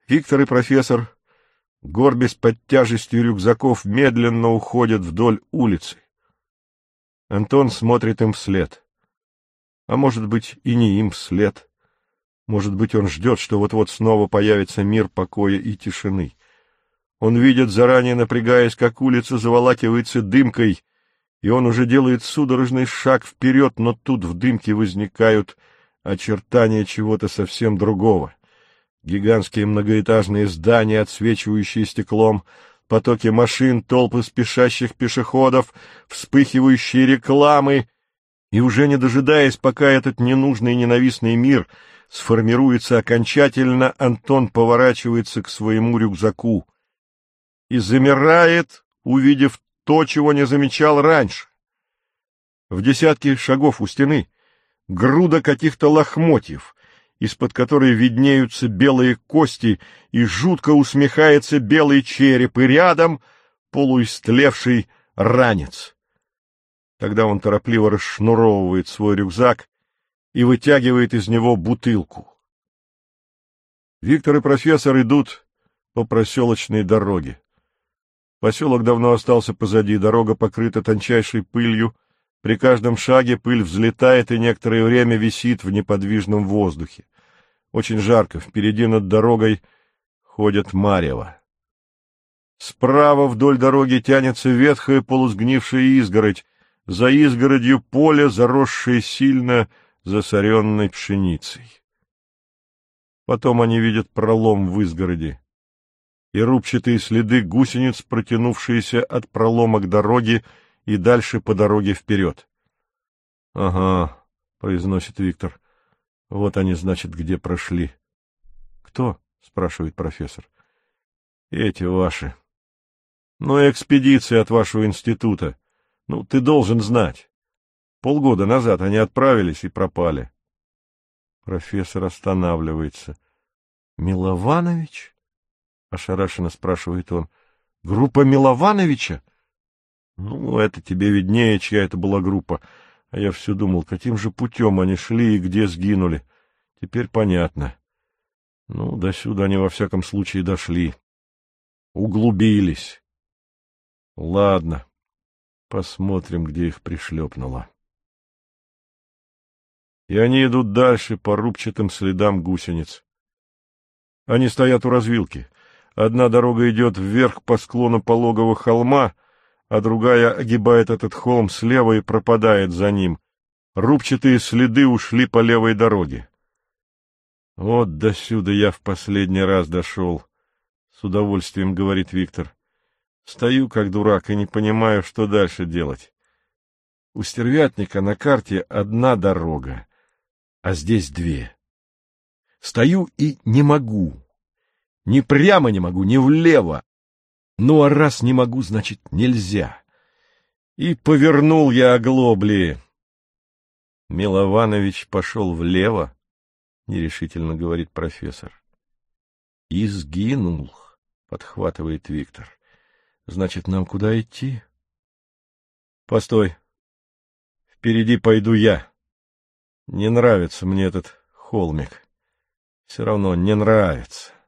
Виктор и профессор, горбясь под тяжестью рюкзаков, медленно уходят вдоль улицы. Антон смотрит им вслед. А может быть, и не им вслед. Может быть, он ждет, что вот-вот снова появится мир покоя и тишины. Он видит, заранее напрягаясь, как улица заволакивается дымкой, и он уже делает судорожный шаг вперед, но тут в дымке возникают очертания чего-то совсем другого. Гигантские многоэтажные здания, отсвечивающие стеклом, потоки машин, толпы спешащих пешеходов, вспыхивающие рекламы, и уже не дожидаясь, пока этот ненужный и ненавистный мир сформируется окончательно, Антон поворачивается к своему рюкзаку и замирает, увидев то, чего не замечал раньше. В десятке шагов у стены груда каких-то лохмотьев, из-под которой виднеются белые кости, и жутко усмехается белый череп, и рядом полуистлевший ранец. Тогда он торопливо расшнуровывает свой рюкзак и вытягивает из него бутылку. Виктор и профессор идут по проселочной дороге. Поселок давно остался позади, дорога покрыта тончайшей пылью, при каждом шаге пыль взлетает и некоторое время висит в неподвижном воздухе. Очень жарко, впереди над дорогой ходит марево. Справа вдоль дороги тянется ветхая полусгнившая изгородь, за изгородью поле, заросшее сильно засоренной пшеницей. Потом они видят пролом в изгороди и рубчатые следы гусениц, протянувшиеся от пролома к дороге и дальше по дороге вперед. — Ага, — произносит Виктор, — вот они, значит, где прошли. — Кто? — спрашивает профессор. — Эти ваши. — Ну, экспедиция от вашего института. Ну, ты должен знать. Полгода назад они отправились и пропали. Профессор останавливается. — Милованович? — ошарашенно спрашивает он. — Группа Миловановича? — Ну, это тебе виднее, чья это была группа. А я все думал, каким же путем они шли и где сгинули. Теперь понятно. Ну, до сюда они во всяком случае дошли. Углубились. Ладно, посмотрим, где их пришлепнуло. И они идут дальше по рубчатым следам гусениц. Они стоят у развилки. Одна дорога идет вверх по склону пологого холма, а другая огибает этот холм слева и пропадает за ним. Рубчатые следы ушли по левой дороге. Вот досюда я в последний раз дошел, — с удовольствием говорит Виктор. Стою как дурак и не понимаю, что дальше делать. У стервятника на карте одна дорога, а здесь две. Стою и не могу. Ни прямо не могу, ни влево. Ну, а раз не могу, значит, нельзя. И повернул я оглобли. Милованович пошел влево, — нерешительно говорит профессор. — И сгинул, — подхватывает Виктор. — Значит, нам куда идти? — Постой. Впереди пойду я. Не нравится мне этот холмик. Все равно не нравится.